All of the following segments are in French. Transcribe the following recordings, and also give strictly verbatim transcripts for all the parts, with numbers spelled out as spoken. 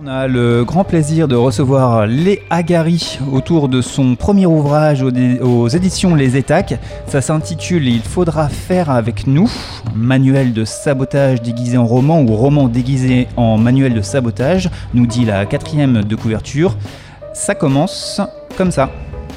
On a le grand plaisir de recevoir Léa Gary autour de son premier ouvrage aux, dé- aux éditions Les Étaques. Ça s'intitule « Il faudra faire avec nous », manuel de sabotage déguisé en roman ou roman déguisé en manuel de sabotage, nous dit la quatrième de couverture. Ça commence comme ça.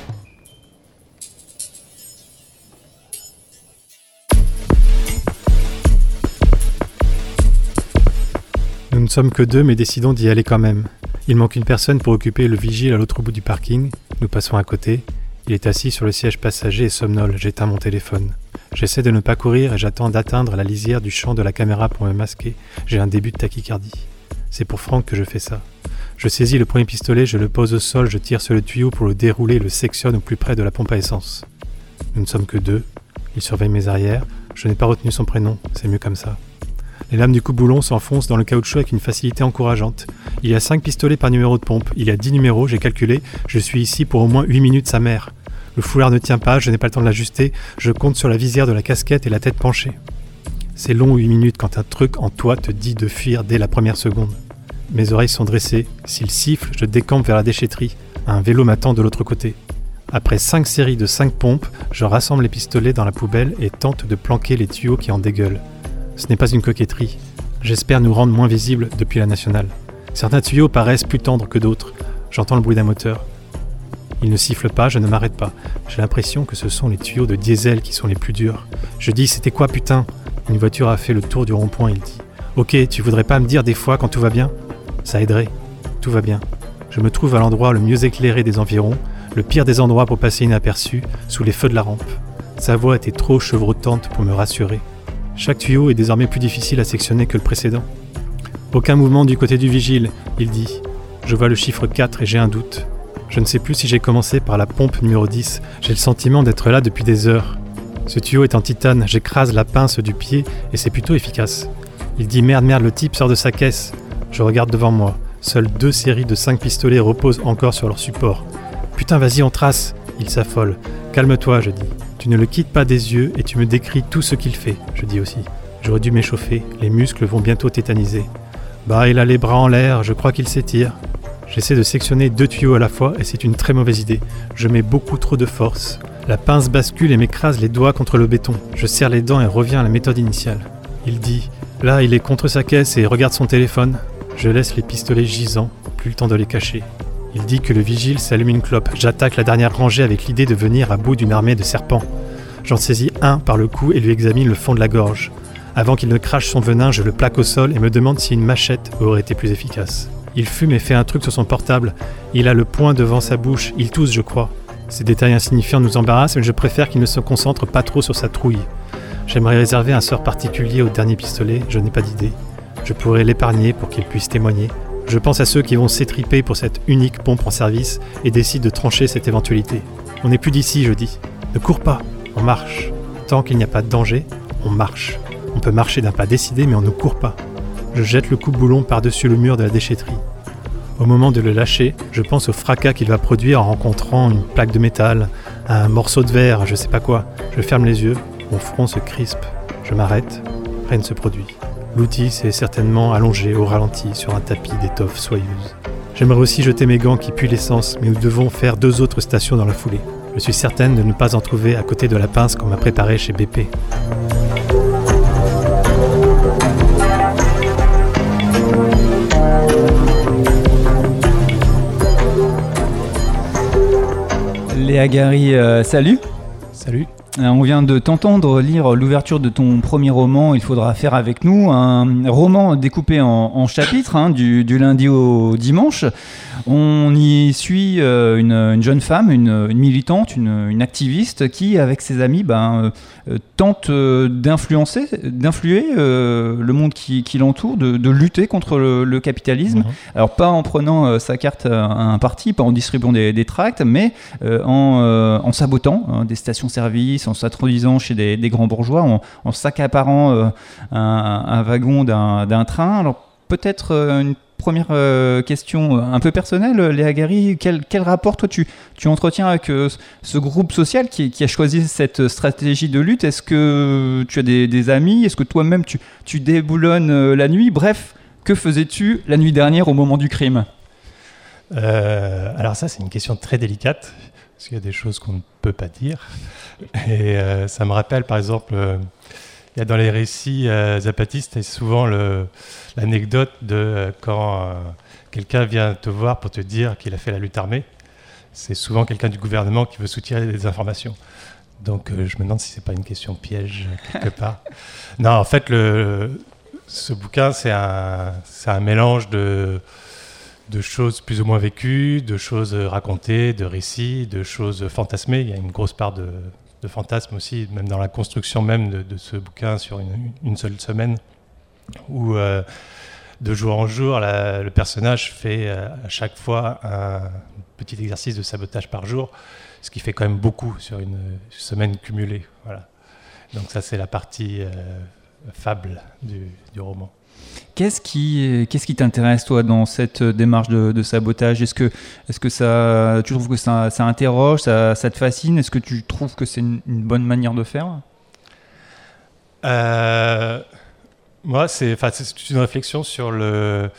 Nous ne sommes que deux, mais décidons d'y aller quand même. Il manque une personne pour occuper le vigile à l'autre bout du parking. Nous passons à côté. Il est assis sur le siège passager et somnole. J'éteins mon téléphone. J'essaie de ne pas courir et j'attends d'atteindre la lisière du champ de la caméra pour me masquer. J'ai un début de tachycardie. C'est pour Franck que je fais ça. Je saisis le premier pistolet, je le pose au sol, je tire sur le tuyau pour le dérouler et le sectionne au plus près de la pompe à essence. Nous ne sommes que deux. Il surveille mes arrières. Je n'ai pas retenu son prénom. C'est mieux comme ça. Les lames du coupe-boulon s'enfoncent dans le caoutchouc avec une facilité encourageante. Il y a cinq pistolets par numéro de pompe. Il y a dix numéros, j'ai calculé. Je suis ici pour au moins huit minutes sa mère. Le foulard ne tient pas, je n'ai pas le temps de l'ajuster. Je compte sur la visière de la casquette et la tête penchée. C'est long huit minutes quand un truc en toi te dit de fuir dès la première seconde. Mes oreilles sont dressées. S'il siffle, je décampe vers la déchetterie. Un vélo m'attend de l'autre côté. Après cinq séries de cinq pompes, je rassemble les pistolets dans la poubelle et tente de planquer les tuyaux qui en dégueulent. Ce n'est pas une coquetterie. J'espère nous rendre moins visibles depuis la nationale. Certains tuyaux paraissent plus tendres que d'autres. J'entends le bruit d'un moteur. Il ne siffle pas, je ne m'arrête pas. J'ai l'impression que ce sont les tuyaux de diesel qui sont les plus durs. Je dis « C'était quoi, putain ?» Une voiture a fait le tour du rond-point, il dit « Ok, tu voudrais pas me dire des fois quand tout va bien ?» Ça aiderait. Tout va bien. Je me trouve à l'endroit le mieux éclairé des environs, le pire des endroits pour passer inaperçu, sous les feux de la rampe. Sa voix était trop chevrotante pour me rassurer. Chaque tuyau est désormais plus difficile à sectionner que le précédent. Aucun mouvement du côté du vigile, il dit. Je vois le chiffre quatre et j'ai un doute. Je ne sais plus si j'ai commencé par la pompe numéro dix. J'ai le sentiment d'être là depuis des heures. Ce tuyau est en titane, j'écrase la pince du pied et c'est plutôt efficace. Il dit merde merde, le type sort de sa caisse. Je regarde devant moi. Seules deux séries de cinq pistolets reposent encore sur leur support. Putain, vas-y, on trace. Il s'affole. Calme-toi, je dis. Tu ne le quittes pas des yeux et tu me décris tout ce qu'il fait, je dis aussi. J'aurais dû m'échauffer, les muscles vont bientôt tétaniser. Bah, il a les bras en l'air, je crois qu'il s'étire. J'essaie de sectionner deux tuyaux à la fois et c'est une très mauvaise idée. Je mets beaucoup trop de force. La pince bascule et m'écrase les doigts contre le béton. Je serre les dents et reviens à la méthode initiale. Il dit, là, il est contre sa caisse et regarde son téléphone. Je laisse les pistolets gisants, plus le temps de les cacher. Il dit que le vigile s'allume une clope. J'attaque la dernière rangée avec l'idée de venir à bout d'une armée de serpents. J'en saisis un par le cou et lui examine le fond de la gorge. Avant qu'il ne crache son venin, je le plaque au sol et me demande si une machette aurait été plus efficace. Il fume et fait un truc sur son portable. Il a le poing devant sa bouche. Il tousse, je crois. Ces détails insignifiants nous embarrassent, mais je préfère qu'il ne se concentre pas trop sur sa trouille. J'aimerais réserver un sort particulier au dernier pistolet. Je n'ai pas d'idée. Je pourrais l'épargner pour qu'il puisse témoigner. Je pense à ceux qui vont s'étriper pour cette unique pompe en service et décident de trancher cette éventualité. On n'est plus d'ici, je dis. Ne cours pas, on marche. Tant qu'il n'y a pas de danger, on marche. On peut marcher d'un pas décidé, mais on ne court pas. Je jette le coupe-boulon par-dessus le mur de la déchetterie. Au moment de le lâcher, je pense au fracas qu'il va produire en rencontrant une plaque de métal, un morceau de verre, je sais pas quoi. Je ferme les yeux, mon front se crispe. Je m'arrête, rien ne se produit. L'outil s'est certainement allongé au ralenti sur un tapis d'étoffe soyeuse. J'aimerais aussi jeter mes gants qui puent l'essence, mais nous devons faire deux autres stations dans la foulée. Je suis certaine de ne pas en trouver à côté de la pince qu'on m'a préparée chez B P. Léa Gary, euh, salut. Salut. On vient de t'entendre lire l'ouverture de ton premier roman, Il faudra faire avec nous, un roman découpé en, en chapitres, hein, du, du lundi au dimanche. On y suit euh, une, une jeune femme, une, une militante, une, une activiste qui, avec ses amis, ben, euh, tente euh, d'influencer, d'influer euh, le monde qui, qui l'entoure, de, de lutter contre le, le capitalisme. Mmh. Alors pas en prenant euh, sa carte à un parti, pas en distribuant des, des tracts, mais euh, en, euh, en sabotant hein, des stations-service, en s'introduisant chez des, des grands bourgeois, en, en s'accaparant euh, un, un wagon d'un, d'un train. Alors peut-être euh, une première euh, question un peu personnelle, Léa Gary, quel, quel rapport toi tu, tu entretiens avec euh, ce groupe social qui, qui a choisi cette stratégie de lutte? Est-ce que tu as des, des amis? Est-ce que toi-même tu, tu déboulonnes euh, la nuit? Bref, que faisais-tu la nuit dernière au moment du crime ? euh, Alors ça, c'est une question très délicate, parce qu'il y a des choses qu'on ne peut pas dire. Et euh, ça me rappelle, par exemple, euh, il y a dans les récits euh, zapatistes, et souvent le, l'anecdote de euh, quand euh, quelqu'un vient te voir pour te dire qu'il a fait la lutte armée. C'est souvent quelqu'un du gouvernement qui veut soutirer des informations. Donc euh, je me demande si c'est pas une question piège quelque part. Non, en fait, le, ce bouquin, c'est un, c'est un mélange de, de choses plus ou moins vécues, de choses racontées, de récits, de choses fantasmées. Il y a une grosse part de, de fantasmes aussi, même dans la construction même de, de ce bouquin sur une, une seule semaine, où euh, de jour en jour, la, le personnage fait euh, à chaque fois un petit exercice de sabotage par jour, ce qui fait quand même beaucoup sur une semaine cumulée. Voilà. Donc ça, c'est la partie euh, fable du, du roman. Qu'est-ce qui, qu'est-ce qui t'intéresse, toi, dans cette démarche de, de sabotage ? Est-ce que, est-ce que ça, tu trouves que ça, ça interroge, ça, ça te fascine ? Est-ce que tu trouves que c'est une, une bonne manière de faire ? euh, Moi, c'est, c'est une réflexion sur le...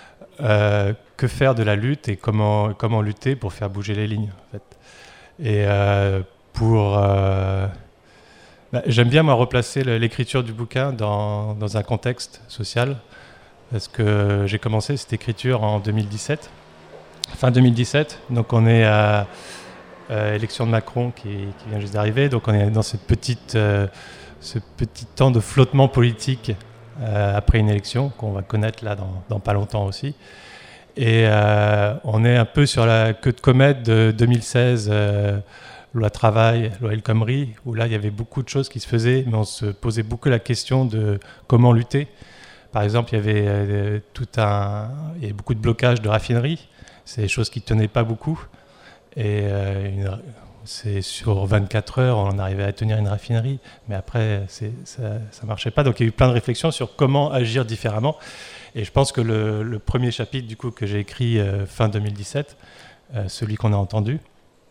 Euh, que faire de la lutte et comment, comment lutter pour faire bouger les lignes, en fait. Et euh, pour... Euh, bah, j'aime bien, moi, replacer l'écriture du bouquin dans, dans un contexte social, parce que j'ai commencé cette écriture en deux mille dix-sept, fin deux mille dix-sept, donc on est à euh, l'élection de Macron qui, qui vient juste d'arriver, donc on est dans cette petite, euh, ce petit temps de flottement politique euh, après une élection, qu'on va connaître là dans, dans pas longtemps aussi. Et euh, on est un peu sur la queue de comète de deux mille seize, euh, loi travail, loi El Khomri, où là il y avait beaucoup de choses qui se faisaient, mais on se posait beaucoup la question de comment lutter. Par exemple, il y avait euh, tout un, il y avait beaucoup de blocages de raffineries, c'est des choses qui tenaient pas beaucoup. Et euh, une, c'est sur vingt-quatre heures, on arrivait à tenir une raffinerie, mais après c'est, ça, ça marchait pas. Donc il y a eu plein de réflexions sur comment agir différemment. Et je pense que le, le premier chapitre du coup, que j'ai écrit euh, fin deux mille dix-sept, euh, celui qu'on a entendu,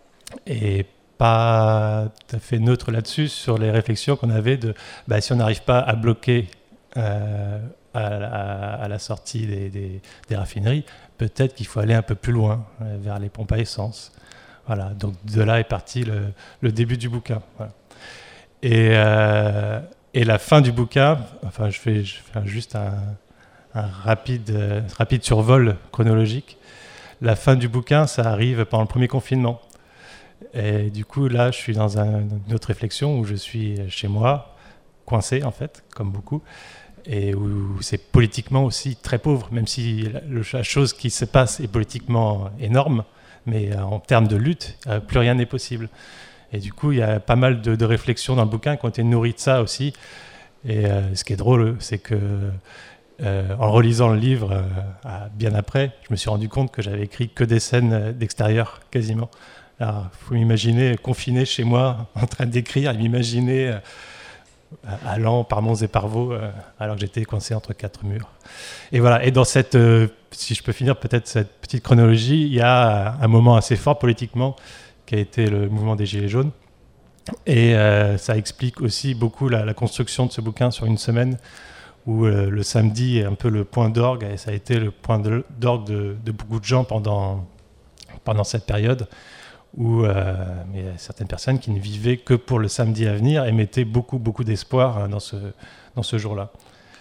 est pas tout à fait neutre là-dessus, sur les réflexions qu'on avait de bah, si on n'arrive pas à bloquer euh, à, à, à la sortie des, des, des raffineries, peut-être qu'il faut aller un peu plus loin, euh, vers les pompes à essence. Voilà, donc de là est parti le, le début du bouquin. Voilà. Et, euh, et la fin du bouquin, enfin je fais, je fais juste un... un rapide, euh, rapide survol chronologique. La fin du bouquin, ça arrive pendant le premier confinement. Et du coup, là, je suis dans un, une autre réflexion où je suis chez moi, coincé en fait, comme beaucoup, et où c'est politiquement aussi très pauvre, même si la, la chose qui se passe est politiquement énorme, mais euh, en termes de lutte, euh, plus rien n'est possible. Et du coup, il y a pas mal de, de réflexions dans le bouquin qui ont été nourries de ça aussi. Et euh, ce qui est drôle, c'est que Euh, en relisant le livre, euh, à, bien après, je me suis rendu compte que j'avais écrit que des scènes d'extérieur, quasiment. Alors, il faut m'imaginer confiné chez moi, en train d'écrire, et m'imaginer euh, allant par monts et par vaux, euh, alors que j'étais coincé entre quatre murs. Et voilà, et dans cette, euh, si je peux finir peut-être cette petite chronologie, il y a un moment assez fort politiquement, qui a été le mouvement des Gilets jaunes. Et euh, ça explique aussi beaucoup la, la construction de ce bouquin sur une semaine, où euh, le samedi est un peu le point d'orgue, et ça a été le point de, d'orgue de, de beaucoup de gens pendant, pendant cette période, où euh, il y a certaines personnes qui ne vivaient que pour le samedi à venir et mettaient beaucoup, beaucoup d'espoir dans ce, dans ce jour-là.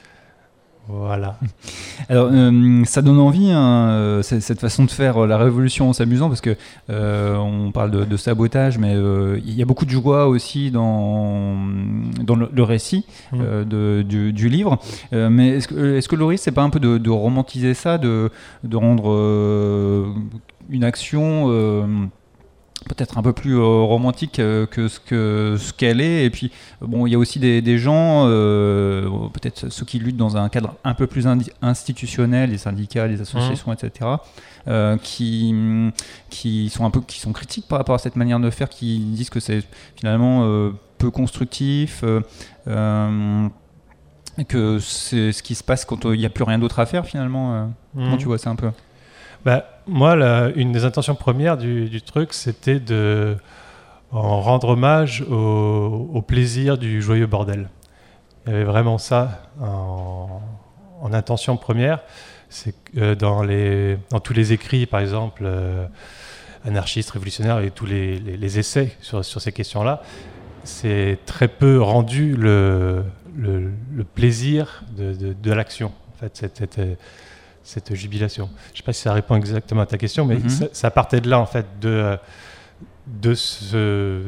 Voilà. Alors, euh, ça donne envie, hein, cette façon de faire la révolution en s'amusant, parce que euh, on parle de, de sabotage, mais euh, il y a beaucoup de joie aussi dans, dans le, le récit mmh. euh, de, du, du livre. Euh, mais est-ce que, est-ce que le risque, c'est pas un peu de, de romantiser ça, de, de rendre euh, une action euh, peut-être un peu plus euh, romantique euh, que ce que ce qu'elle est, et puis bon, il y a aussi des, des gens, euh, peut-être ceux qui luttent dans un cadre un peu plus indi- institutionnel, les syndicats, les associations, mmh. et cetera, euh, qui qui sont un peu qui sont critiques par rapport à cette manière de faire, qui disent que c'est finalement euh, peu constructif, euh, euh, que c'est ce qui se passe quand il n'y a plus rien d'autre à faire finalement. Euh, mmh. Comment tu vois ça un peu? Bah, moi, la, une des intentions premières du, du truc, c'était de en rendre hommage au, au plaisir du joyeux bordel. Il y avait vraiment ça en, en intention première, c'est que euh, dans, les, dans tous les écrits, par exemple, euh, anarchistes, révolutionnaires et tous les, les, les essais sur, sur ces questions-là, c'est très peu rendu le, le, le plaisir de, de, de l'action, en fait, cette, cette, cette jubilation. Je ne sais pas si ça répond exactement à ta question, mais mm-hmm. ça, ça partait de là, en fait, de, de, ce,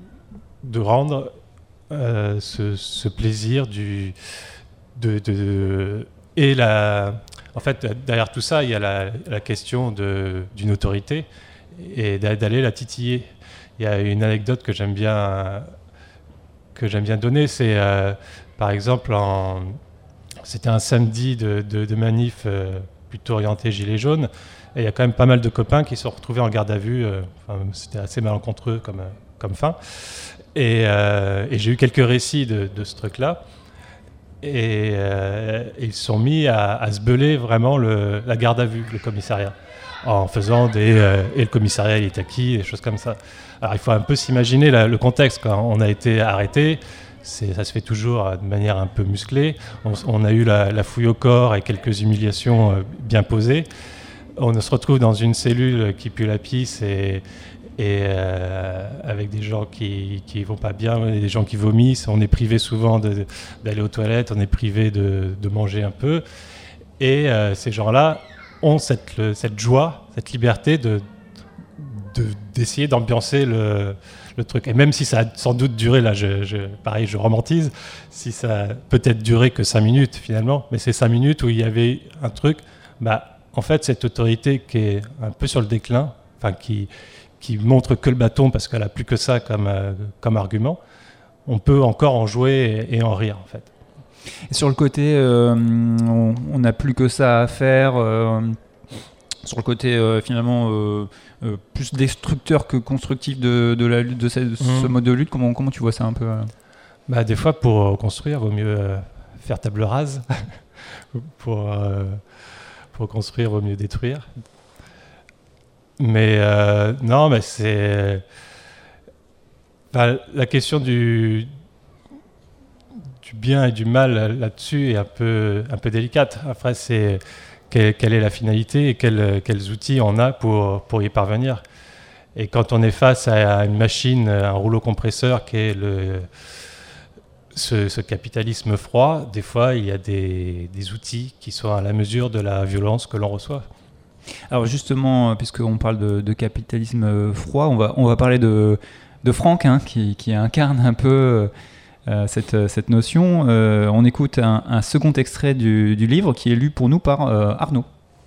de rendre euh, ce, ce plaisir du, de, de, de, et la... En fait, derrière tout ça, il y a la, la question de, d'une autorité et d'aller la titiller. Il y a une anecdote que j'aime bien, que j'aime bien donner, c'est euh, par exemple, en, c'était un samedi de, de, de manif euh, plutôt orienté gilets jaunes, et il y a quand même pas mal de copains qui se sont retrouvés en garde à vue. Euh, enfin, c'était assez malencontreux comme, comme fin. Et, euh, et j'ai eu quelques récits de, de ce truc-là. Et euh, ils se sont mis à, à se beuler vraiment le, la garde à vue, le commissariat, en faisant des euh, et le commissariat il est acquis, des choses comme ça. Alors il faut un peu s'imaginer la, le contexte. Quand on a été arrêté, c'est, ça se fait toujours de manière un peu musclée. On, on a eu la, la fouille au corps et quelques humiliations euh, bien posées. On se retrouve dans une cellule qui pue la pisse et et euh, avec des gens qui qui vont pas bien, des gens qui vomissent, on est privé souvent de, d'aller aux toilettes, on est privé de, de manger un peu, et euh, ces gens-là ont cette, le, cette joie, cette liberté de, de, d'essayer d'ambiancer le, le truc. Et même si ça a sans doute duré, là je, je, pareil je romantise, si ça a peut-être duré que cinq minutes finalement, mais c'est cinq minutes où il y avait un truc, bah, en fait cette autorité qui est un peu sur le déclin, enfin qui qui montre que le bâton parce qu'elle n'a plus que ça comme, euh, comme argument, on peut encore en jouer et, et en rire en fait. Et sur le côté, euh, on n'a plus que ça à faire, euh, sur le côté euh, finalement euh, euh, plus destructeur que constructif de, de, la lutte, de, ce, de ce mmh. mode de lutte, comment, comment tu vois ça un peu euh bah, des fois pour construire, il vaut mieux euh, faire table rase, pour, euh, pour construire, il vaut mieux détruire. Mais euh, non, mais c'est enfin, la question du, du bien et du mal là-dessus est un peu, un peu délicate. Après, c'est quelle, quelle est la finalité et quel, quels outils on a pour, pour y parvenir. Et quand on est face à une machine, un rouleau compresseur qui est le, ce, ce capitalisme froid, des fois, il y a des, des outils qui sont à la mesure de la violence que l'on reçoit. Alors justement, puisqu'on parle de, de capitalisme froid, on va, on va parler de, de Franck, hein, qui, qui incarne un peu euh, cette, cette notion. Euh, on écoute un, un second extrait du, du livre qui est lu pour nous par euh, Arnaud.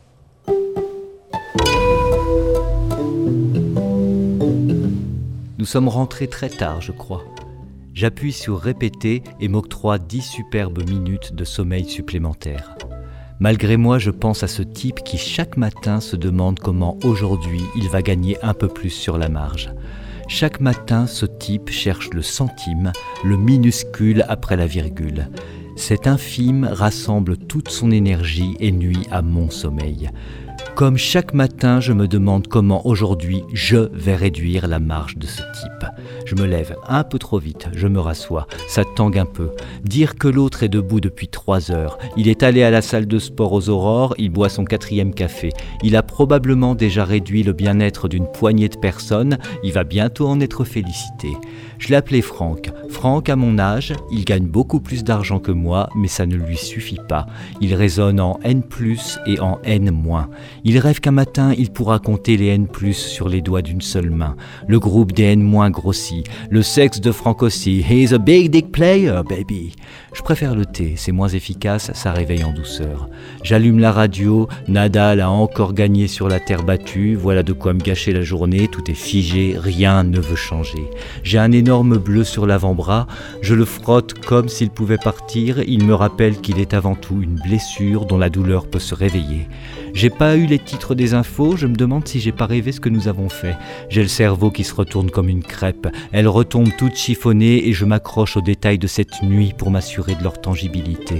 Nous sommes rentrés très tard, je crois. J'appuie sur répéter et m'octroie dix superbes minutes de sommeil supplémentaire. Malgré moi, je pense à ce type qui chaque matin se demande comment aujourd'hui il va gagner un peu plus sur la marge. Chaque matin, ce type cherche le centime, le minuscule après la virgule. Cet infime rassemble toute son énergie et nuit à mon sommeil. Comme chaque matin, je me demande comment aujourd'hui je vais réduire la marge de ce type. Je me lève un peu trop vite, je me rassois, ça tangue un peu. Dire que l'autre est debout depuis trois heures, il est allé à la salle de sport aux aurores, il boit son quatrième café. Il a probablement déjà réduit le bien-être d'une poignée de personnes, il va bientôt en être félicité. Je l'ai appelé Franck. Franck, à mon âge, il gagne beaucoup plus d'argent que moi, mais ça ne lui suffit pas. Il raisonne en N plus et en N moins. Il rêve qu'un matin, il pourra compter les N plus sur les doigts d'une seule main. Le groupe des N moins grossit. Le sexe de Franck aussi. He's a big dick player, baby. Je préfère le thé, c'est moins efficace, ça réveille en douceur. J'allume la radio, Nadal a encore gagné sur la terre battue, voilà de quoi me gâcher la journée, tout est figé, rien ne veut changer. J'ai un énorme bleu sur l'avant-bras, je le frotte comme s'il pouvait partir, il me rappelle qu'il est avant tout une blessure dont la douleur peut se réveiller. J'ai pas eu les titres des infos, je me demande si j'ai pas rêvé ce que nous avons fait. J'ai le cerveau qui se retourne comme une crêpe, elle retombe toute chiffonnée et je m'accroche aux détails de cette nuit pour m'assurer de leur tangibilité.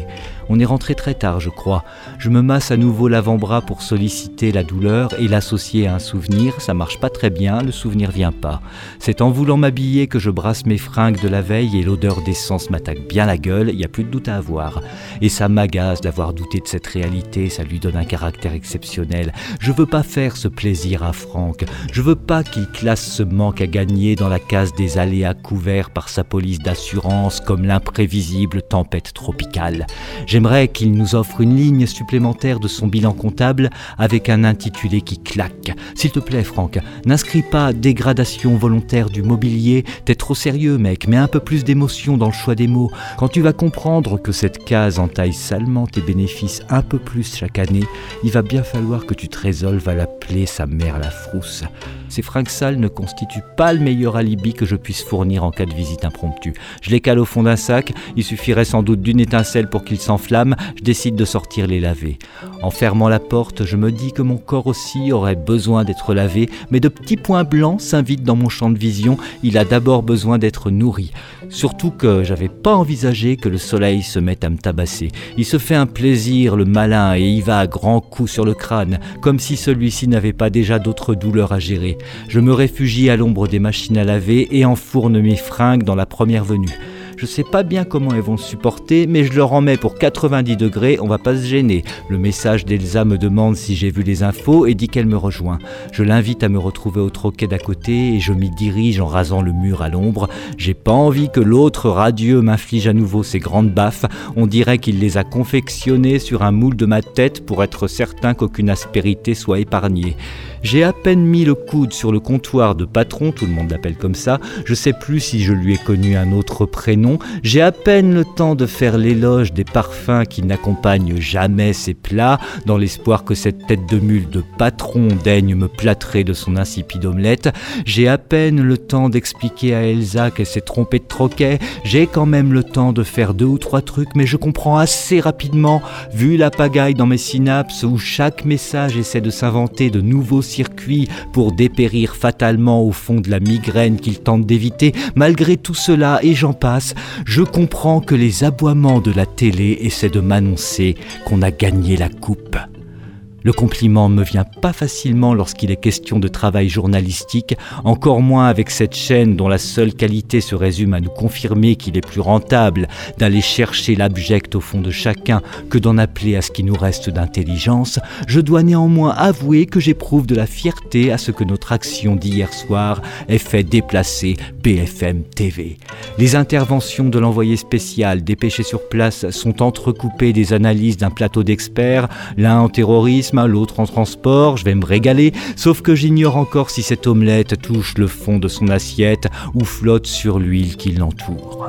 On est rentré très tard, je crois. Je me masse à nouveau l'avant-bras pour solliciter la douleur et l'associer à un souvenir. Ça marche pas très bien, le souvenir vient pas. C'est en voulant m'habiller que je brasse mes fringues de la veille et l'odeur d'essence m'attaque bien la gueule, il n'y a plus de doute à avoir. Et ça m'agace d'avoir douté de cette réalité, ça lui donne un caractère exceptionnel. Je veux pas faire ce plaisir à Franck. Je veux pas qu'il classe ce manque à gagner dans la case des aléas couverts par sa police d'assurance comme l'imprévisible tempête tropicale. J'aimerais qu'il nous offre une ligne supplémentaire de son bilan comptable avec un intitulé qui claque. S'il te plaît, Franck, n'inscris pas dégradation volontaire du mobilier. T'es trop sérieux, mec, mets un peu plus d'émotion dans le choix des mots. Quand tu vas comprendre que cette case entaille salement tes bénéfices un peu plus chaque année, il va bien falloir que tu te résolves à l'appeler sa mère la frousse. Ces fringues sales ne constituent pas le meilleur alibi que je puisse fournir en cas de visite impromptue. Je les cale au fond d'un sac, il suffirait sans doute d'une étincelle pour qu'ils s'enflamment, je décide de sortir les laver. En fermant la porte, je me dis que mon corps aussi aurait besoin d'être lavé, mais de petits points blancs s'invitent dans mon champ de vision, il a d'abord besoin d'être nourri. Surtout que j'avais pas envisagé que le soleil se mette à me tabasser. Il se fait un plaisir, le malin, et y va à grands coups sur le crâne, comme si celui-ci n'avait pas déjà d'autres douleurs à gérer. Je me réfugie à l'ombre des machines à laver et enfourne mes fringues dans la première venue. Je sais pas bien comment elles vont le supporter, mais je leur en mets pour quatre-vingt-dix degrés, on va pas se gêner. Le message d'Elsa me demande si j'ai vu les infos et dit qu'elle me rejoint. Je l'invite à me retrouver au troquet d'à côté et je m'y dirige en rasant le mur à l'ombre. J'ai pas envie que l'autre radieux m'inflige à nouveau ses grandes baffes. On dirait qu'il les a confectionnées sur un moule de ma tête pour être certain qu'aucune aspérité soit épargnée. J'ai à peine mis le coude sur le comptoir de patron, tout le monde l'appelle comme ça, je sais plus si je lui ai connu un autre prénom, j'ai à peine le temps de faire l'éloge des parfums qui n'accompagnent jamais ces plats, dans l'espoir que cette tête de mule de patron daigne me plâtrer de son insipide omelette, j'ai à peine le temps d'expliquer à Elsa qu'elle s'est trompée de troquet, j'ai quand même le temps de faire deux ou trois trucs, mais je comprends assez rapidement, vu la pagaille dans mes synapses où chaque message essaie de s'inventer de nouveaux circuit pour dépérir fatalement au fond de la migraine qu'il tente d'éviter. Malgré tout cela, et j'en passe, je comprends que les aboiements de la télé essaient de m'annoncer qu'on a gagné la coupe. Le compliment me vient pas facilement lorsqu'il est question de travail journalistique, encore moins avec cette chaîne dont la seule qualité se résume à nous confirmer qu'il est plus rentable d'aller chercher l'abject au fond de chacun que d'en appeler à ce qui nous reste d'intelligence. Je dois néanmoins avouer que j'éprouve de la fierté à ce que notre action d'hier soir ait fait déplacer B F M T V. Les interventions de l'envoyé spécial dépêché sur place sont entrecoupées des analyses d'un plateau d'experts, l'un en terrorisme, l'autre en transport, je vais me régaler, sauf que j'ignore encore si cette omelette touche le fond de son assiette ou flotte sur l'huile qui l'entoure.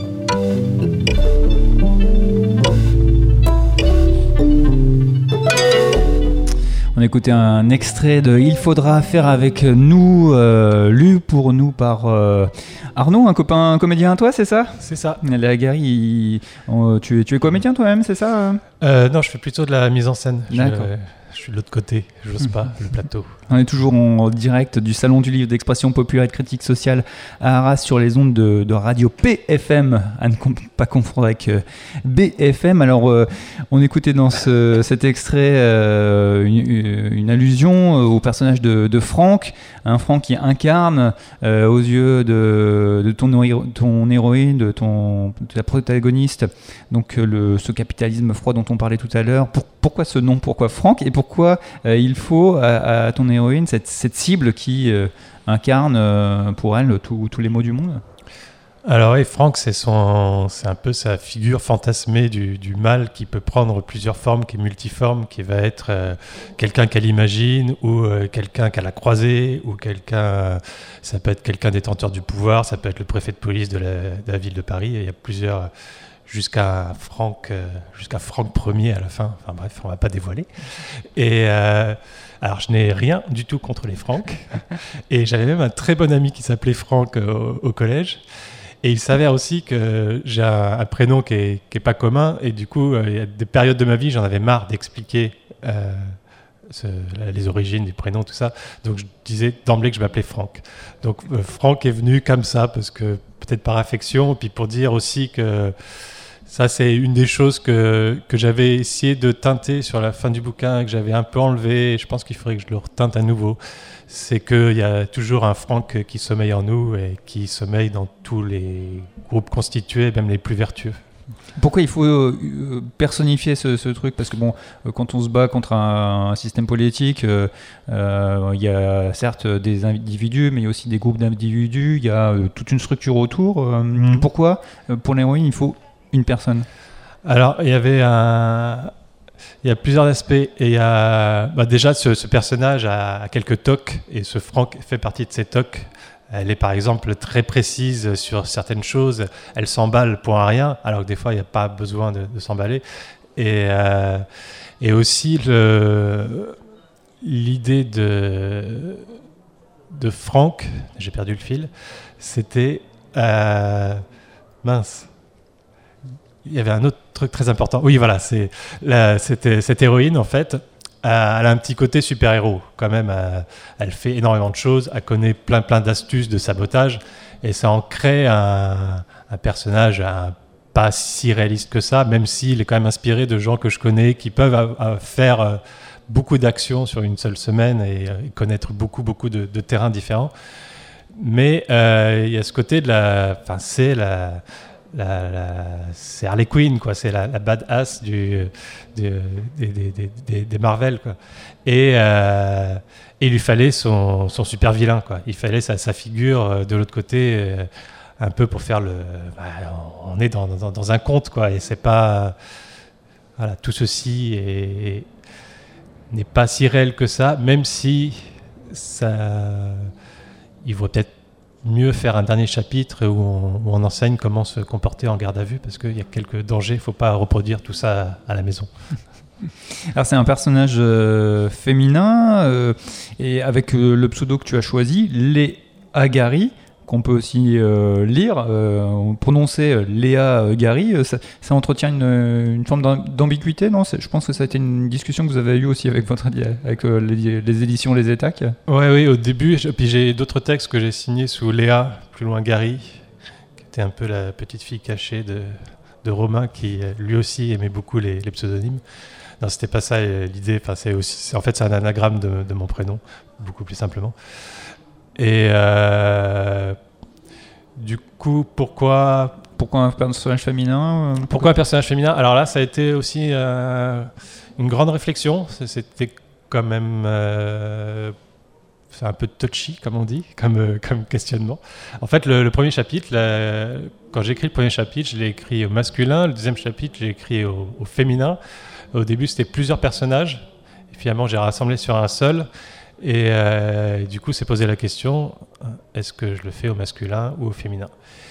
On écoutait un extrait de Il faudra faire avec nous, euh, lu pour nous par euh, Arnaud, un copain un comédien à toi, c'est ça ? C'est ça. La Gary, il... oh, tu, es, tu es comédien toi-même, c'est ça ? euh, Non, je fais plutôt de la mise en scène. D'accord. Je, je suis de l'autre côté, j'ose pas, le plateau. On est toujours en direct du Salon du Livre d'Expression Populaire et de Critique Sociale à Arras sur les ondes de, de radio P F M, à ne comp- pas confondre avec euh, B F M. Alors, euh, on écoutait dans ce, cet extrait euh, une, une allusion au personnage de, de Franck, un Franck qui incarne euh, aux yeux de, de ton, ton héroïne, de, ton, de ta protagoniste, donc euh, le, ce capitalisme froid dont on parlait tout à l'heure. Pour, pourquoi ce nom ? Pourquoi Franck ? Et pourquoi euh, il faut à, à ton héroïne cette, cette cible qui euh, incarne euh, pour elle tous les maux du monde ? Alors oui, Franck, c'est, son, c'est un peu sa figure fantasmée du, du mal qui peut prendre plusieurs formes, qui est multiforme, qui va être euh, quelqu'un qu'elle imagine, ou euh, quelqu'un qu'elle a croisé, ou quelqu'un, euh, ça peut être quelqu'un détenteur du pouvoir, ça peut être le préfet de police de la, de la ville de Paris, et il y a plusieurs, jusqu'à Franck, euh, jusqu'à Franck Ier à la fin, enfin bref, on ne va pas dévoiler. Et... Euh, Alors, je n'ai rien du tout contre les Franck. Et j'avais même un très bon ami qui s'appelait Franck au, au collège. Et il s'avère aussi que j'ai un, un prénom qui n'est qui est pas commun. Et du coup, il y a des périodes de ma vie, j'en avais marre d'expliquer euh, ce, les origines du prénom, tout ça. Donc, je disais d'emblée que je m'appelais Franck. Donc, euh, Franck est venu comme ça, parce que peut-être par affection, puis pour dire aussi que... Ça, c'est une des choses que, que j'avais essayé de teinter sur la fin du bouquin, que j'avais un peu enlevé, et je pense qu'il faudrait que je le reteinte à nouveau. C'est qu'il y a toujours un Franck qui sommeille en nous et qui sommeille dans tous les groupes constitués, même les plus vertueux. Pourquoi il faut euh, personnifier ce, ce truc ? Parce que bon, euh, quand on se bat contre un, un système politique, euh, euh, il y a certes des individus, mais il y a aussi des groupes d'individus, il y a euh, toute une structure autour. Euh, mmh. Pourquoi, euh, pour l'héroïne, il faut une personne ? Alors, il y avait un... Il y a plusieurs aspects. Et il y a... bah, déjà, ce, ce personnage a, a quelques tocs, et ce Franck fait partie de ces tocs. Elle est par exemple très précise sur certaines choses, elle s'emballe pour un rien, alors que des fois il n'y a pas besoin de, de s'emballer. Et, euh, et aussi le, l'idée de, de Franck, j'ai perdu le fil, c'était... Euh, mince, il y avait un autre truc très important. Oui, voilà, c'est la, cette, cette héroïne en fait... Elle a un petit côté super-héros, quand même. Elle fait énormément de choses, elle connaît plein, plein d'astuces de sabotage, et ça en crée un, un personnage un, pas si réaliste que ça, même s'il est quand même inspiré de gens que je connais qui peuvent a, a faire beaucoup d'actions sur une seule semaine et, et connaître beaucoup, beaucoup de, de terrains différents. Mais euh, il y a ce côté de la... Enfin, c'est la... La, la, c'est Harley Quinn, quoi. C'est la, la badass du, du, des, des, des, des Marvel, quoi. Et, euh, et il lui fallait son, son super vilain, quoi. Il fallait sa, sa figure de l'autre côté, euh, un peu pour faire le... Bah, on est dans, dans, dans un conte, quoi. Et c'est pas... Voilà, tout ceci est, n'est pas si réel que ça, même si ça... Il vaut peut-être mieux faire un dernier chapitre où on, où on enseigne comment se comporter en garde à vue, parce qu'il y a quelques dangers, il ne faut pas reproduire tout ça à la maison. Alors c'est un personnage euh, féminin, euh, et avec euh, le pseudo que tu as choisi, Léa Gary, qu'on peut aussi euh, lire, euh, prononcer Léa Gary, euh, ça, ça entretient une, une forme d'ambiguïté, non ? Je pense que ça a été une discussion que vous avez eue aussi avec, votre, avec euh, les, les éditions Les Étacs. Ouais, oui, au début, puis j'ai d'autres textes que j'ai signés sous Léa, plus loin Gary, qui était un peu la petite fille cachée de, de Romain, qui lui aussi aimait beaucoup les, les pseudonymes. Non, c'était pas ça l'idée, enfin, c'est aussi, c'est, en fait c'est un anagramme de, de mon prénom, beaucoup plus simplement. Et euh, du coup, pourquoi... Pourquoi un personnage féminin ? Pourquoi, pourquoi un personnage féminin ? Alors là, ça a été aussi euh, une grande réflexion. C'était quand même... Euh, c'est un peu touchy, comme on dit, comme, euh, comme questionnement. En fait, le, le premier chapitre, la, quand j'ai écrit le premier chapitre, je l'ai écrit au masculin. Le deuxième chapitre, je l'ai écrit au, au féminin. Au début, c'était plusieurs personnages. Et finalement, j'ai rassemblé sur un seul. Et, euh, et du coup, s'est posé la question, est-ce que je le fais au masculin ou au féminin ?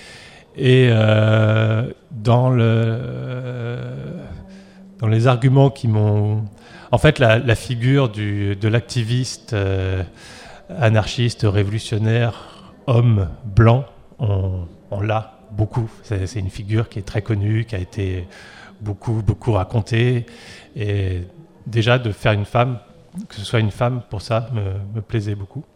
Et euh, dans, le, euh, dans les arguments qui m'ont... En fait, la, la figure du, de l'activiste euh, anarchiste, révolutionnaire, homme blanc, on, on l'a beaucoup. C'est, c'est une figure qui est très connue, qui a été beaucoup, beaucoup racontée. Et déjà, de faire une femme, que ce soit une femme, pour ça, me, me plaisait beaucoup.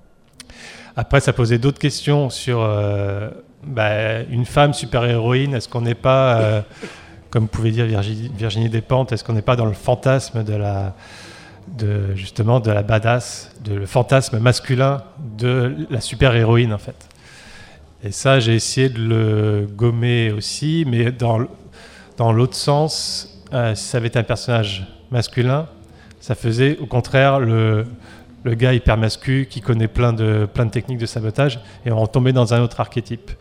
Après, ça posait d'autres questions sur euh, bah, une femme super-héroïne. Est-ce qu'on n'est pas, euh, comme pouvait dire Virginie, Virginie Despentes, est-ce qu'on n'est pas dans le fantasme de la, de, justement, de la badass, de le fantasme masculin de la super-héroïne, en fait. Et ça, j'ai essayé de le gommer aussi, mais dans, dans l'autre sens, euh, si ça avait été un personnage masculin, ça faisait au contraire le, le gars hyper mascu qui connaît plein de, plein de techniques de sabotage, et on tombait dans un autre archétype.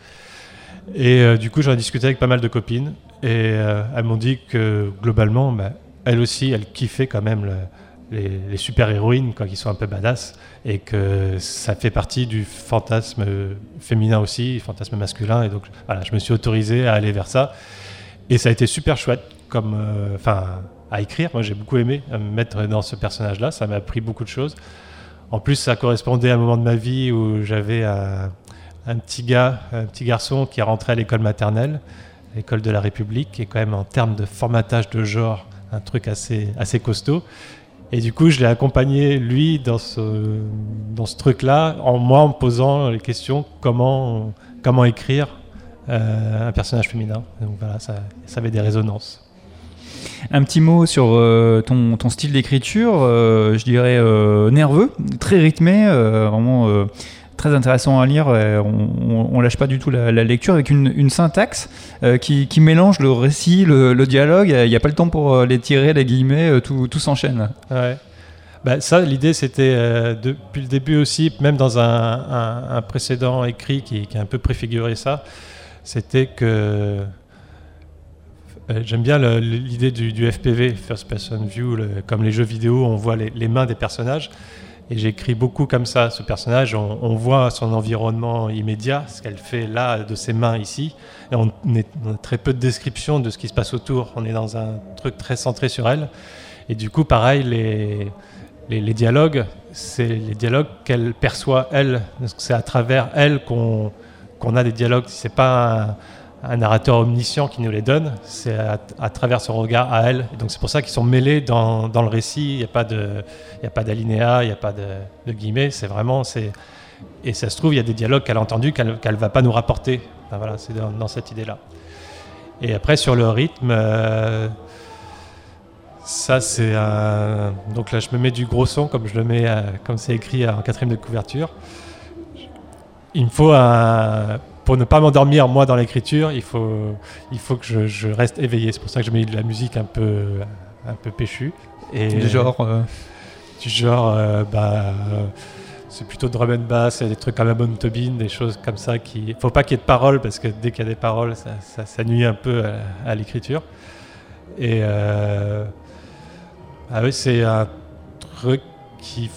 Et euh, du coup, j'en ai discuté avec pas mal de copines, et euh, elles m'ont dit que globalement, bah, elles aussi, elles kiffaient quand même le, les, les super-héroïnes, quoi, qui sont un peu badass, et que ça fait partie du fantasme féminin aussi, du fantasme masculin. Et donc, voilà, je me suis autorisé à aller vers ça, et ça a été super chouette, comme, enfin. Euh, à écrire. Moi, j'ai beaucoup aimé me mettre dans ce personnage-là. Ça m'a appris beaucoup de choses. En plus, ça correspondait à un moment de ma vie où j'avais un, un petit gars, un petit garçon qui est rentré à l'école maternelle, l'école de la République, qui est quand même en termes de formatage de genre un truc assez, assez costaud. Et du coup, je l'ai accompagné, lui, dans ce, dans ce truc-là, en moi, en me posant les questions comment, comment écrire euh, un personnage féminin. Donc voilà, ça, ça avait des résonances. Un petit mot sur euh, ton, ton style d'écriture, euh, je dirais euh, nerveux, très rythmé, euh, vraiment euh, très intéressant à lire. On, on, on lâche pas du tout la, la lecture avec une, une syntaxe euh, qui, qui mélange le récit, le, le dialogue. Il n'y a pas le temps pour les tirer, les guillemets, tout, tout s'enchaîne. Ouais. Bah, ça, l'idée, c'était euh, depuis le début aussi, même dans un, un, un précédent écrit qui, qui a un peu préfiguré ça, c'était que euh, j'aime bien le, l'idée du, du F P V, First Person View, le, comme les jeux vidéo, on voit les, les mains des personnages. Et j'écris beaucoup comme ça, ce personnage, on, on voit son environnement immédiat, ce qu'elle fait là de ses mains ici, et on, est, on a très peu de description de ce qui se passe autour, on est dans un truc très centré sur elle, et du coup pareil, les, les, les dialogues, c'est les dialogues qu'elle perçoit elle, c'est à travers elle qu'on, qu'on a des dialogues, c'est pas un, un narrateur omniscient qui nous les donne, c'est à, à travers son regard à elle. Et donc c'est pour ça qu'ils sont mêlés dans, dans le récit, il n'y a pas de, il n'y a pas d'alinéa, il n'y a pas de, de guillemets, c'est vraiment... C'est, et ça se trouve, il y a des dialogues qu'elle a entendus qu'elle ne va pas nous rapporter. Enfin, voilà, c'est dans, dans cette idée-là. Et après, sur le rythme, euh, ça c'est un... Donc là, je me mets du gros son, comme je le mets, euh, comme c'est écrit en quatrième de couverture. Il me faut un... Pour ne pas m'endormir, moi, dans l'écriture, il faut, il faut que je, je reste éveillé. C'est pour ça que je mets de la musique un peu, un peu péchue. Et du genre euh... Du genre, euh, bah, euh, c'est plutôt drum and bass, des trucs comme Amon Tobin, des choses comme ça. Il ne faut pas qu'il y ait de paroles, parce que dès qu'il y a des paroles, ça, ça, ça nuit un peu à, à l'écriture. Et euh, ah oui, c'est un truc qui...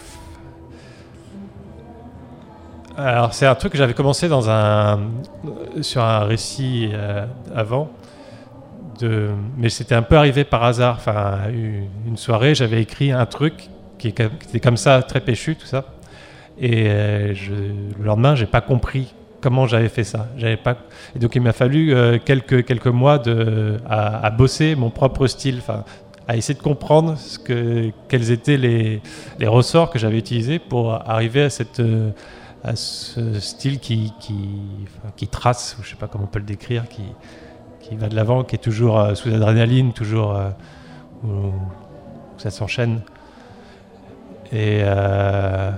Alors c'est un truc que j'avais commencé dans un, sur un récit euh, avant, de, mais c'était un peu arrivé par hasard. Enfin, une soirée, j'avais écrit un truc qui, qui était comme ça, très péchu, tout ça. Et euh, je, le lendemain, j'ai pas compris comment j'avais fait ça. J'avais pas, et donc il m'a fallu euh, quelques, quelques mois de, à, à bosser mon propre style, enfin, à essayer de comprendre ce que, quels étaient les, les ressorts que j'avais utilisés pour arriver à cette... Euh, à ce style qui, qui, enfin, qui trace, je ne sais pas comment on peut le décrire, qui, qui va de l'avant, qui est toujours euh, sous adrénaline, toujours euh, où, où ça s'enchaîne. Et euh,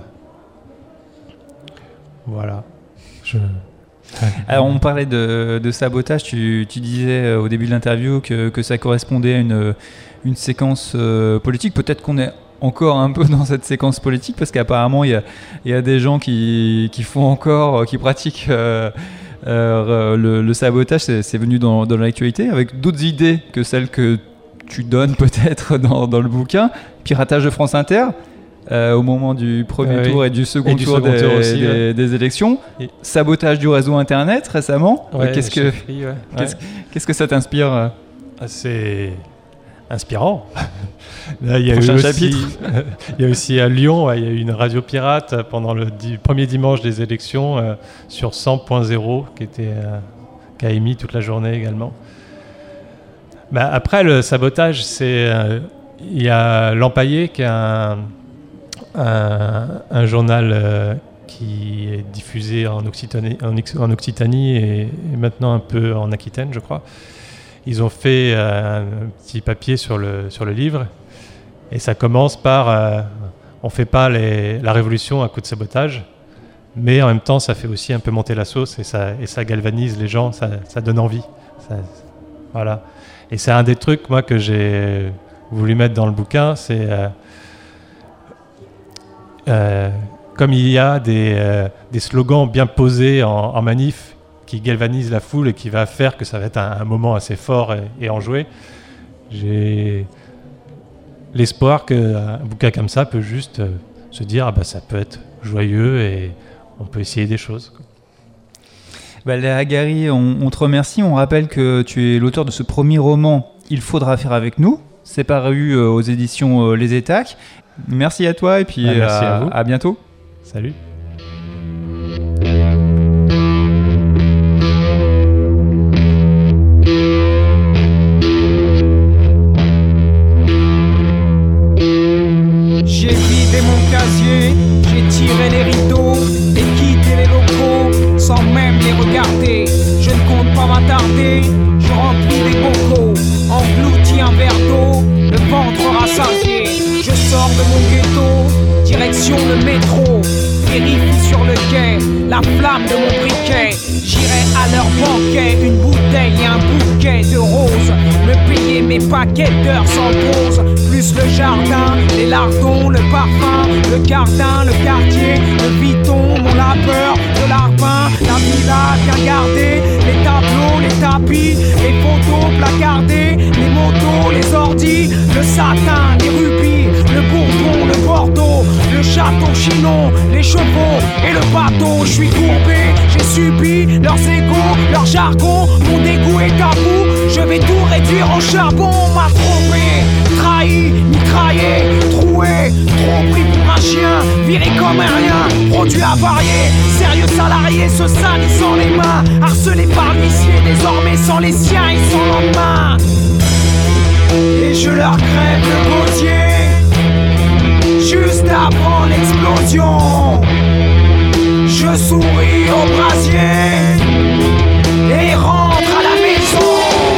voilà. Je... Alors on parlait de, de sabotage, tu, tu disais au début de l'interview que, que ça correspondait à une, une séquence euh, politique. Peut-être qu'on est encore un peu dans cette séquence politique, parce qu'apparemment il y a, il y a des gens qui, qui font encore, qui pratiquent euh, euh, le, le sabotage. C'est, c'est venu dans, dans l'actualité avec d'autres idées que celles que tu donnes peut-être dans, dans le bouquin. Piratage de France Inter euh, au moment du premier euh, tour oui. et du second et du tour, second des, tour aussi, des, ouais. des élections. Et sabotage du réseau internet récemment. Ouais, qu'est-ce, que, free, ouais. qu'est-ce, ouais. qu'est-ce que ça t'inspire? Ah, c'est inspirant. Là, il y a Prochain eu chapitre. Aussi, il y a aussi à Lyon, ouais, il y a eu une radio pirate pendant le di- premier dimanche des élections euh, sur cent point zéro qui, était, euh, qui a émis toute la journée également. Bah, après, le sabotage, c'est, euh, il y a l'Empaillé qui est un, un, un journal euh, qui est diffusé en Occitanie, en, en Occitanie et, et maintenant un peu en Aquitaine, je crois. Ils ont fait euh, un petit papier sur le, sur le livre et ça commence par euh, on ne fait pas les, la révolution à coup de sabotage, mais en même temps ça fait aussi un peu monter la sauce et ça, et ça galvanise les gens, ça, ça donne envie. Ça, voilà. Et c'est un des trucs moi, que j'ai voulu mettre dans le bouquin, c'est euh, euh, comme il y a des, euh, des slogans bien posés en, en manif qui galvanise la foule et qui va faire que ça va être un, un moment assez fort et, et enjoué. J'ai l'espoir qu'un bouquin comme ça peut juste euh, se dire ah bah, ça peut être joyeux et on peut essayer des choses. Bah, Léa Gary, on, on te remercie. On rappelle que tu es l'auteur de ce premier roman « Il faudra faire avec nous ». C'est paru euh, aux éditions euh, Les Étacs. Merci à toi et puis bah, merci à, à vous. À bientôt. Salut. J'ai vidé mon casier, j'ai tiré les rideaux et quitté les locaux sans même les regarder. Je je ne compte pas m'attarder. Je remplis des bocaux, engloutis un verre d'eau, le ventre rassasié. Je sors de mon ghetto, direction le métro. Vérifie sur le quai la flamme de mon briquet. J'irai à leur banquet, une bouteille et un bouquet de roses. Me payer mes paquets d'heures sans pause. Plus le jardin, les lardons, le parfum, le gardin, le quartier, le biton, mon labeur, de larbin, la villa bien gardée, les tableaux, les tapis, les photos placardées, les motos, les ordis, le satin, les rubis, le bourbon, le bordeaux, le château chinon, les chevaux et le bateau. Je suis courbé, j'ai subi leurs égos, leur jargon, mon dégoût est à bout. Je vais tout réduire en charbon. On m'a trompé, trahi, mitraillé, troué, trop pris pour un chien, viré comme un rien, produit avarié, sérieux salarié se salissant les mains, harcelé par l'huissier, désormais sans les siens et sans lendemain. Et je leur crève le gosier juste avant l'explosion. Je souris au brasier et rentre à la maison.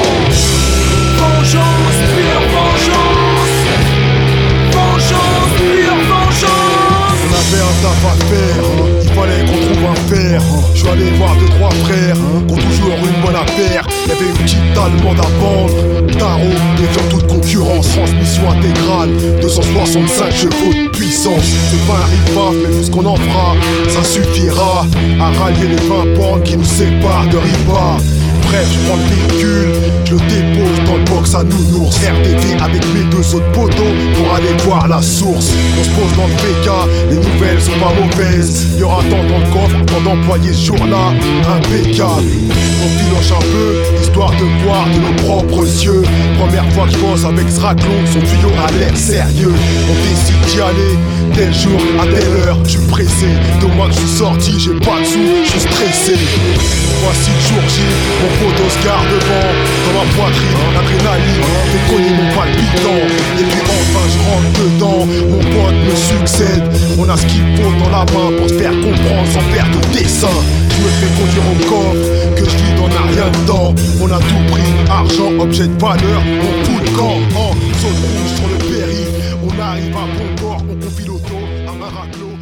Vengeance, pure vengeance. Vengeance, pure vengeance. On avait un taf à faire, il fallait qu'on trouve un père. Je suis allé voir deux trois frères, qui ont toujours une bonne affaire. Y'avait une petite allemande à vendre, tarot, défiant toute concurrence. Transmission intégrale, deux cent soixante-cinq chevaux de puissance. C'est pas un rip-off, mais vu ce qu'on en fera, ça suffira à rallier les vingt bornes qui nous séparent de Ripa. Bref, je prends le véhicule, je le dépose dans le box à nounours. R D V avec mes deux autres poteaux pour aller voir la source. On se pose dans le P K, les nouvelles sont pas mauvaises. Y'aura tant dans le coffre, tant d'employés ce jour-là, impeccable. On filoche un peu, histoire de voir de nos propres yeux. Première fois que je bosse avec Zraclon, son tuyau a l'air sérieux. On décide d'y aller, tel jour, à telle heure, je suis pressé. Deux mois que je suis sorti, j'ai pas de sous, je suis stressé. Voici le jour J, mon poteau se garde devant. Dans ma poitrine, l'adrénaline fait cogner mon palpitant. Et puis enfin je rentre dedans, mon pote me succède. On a ce qu'il faut dans la main pour se faire comprendre sans faire de dessin. Je me fais conduire au coffre, que je vis dans n'a rien dedans. On a tout pris, argent, objet de valeur, on fout le camp. En zone rouge sur le périph', on arrive à bon port, on confie l'auto à Maraclo.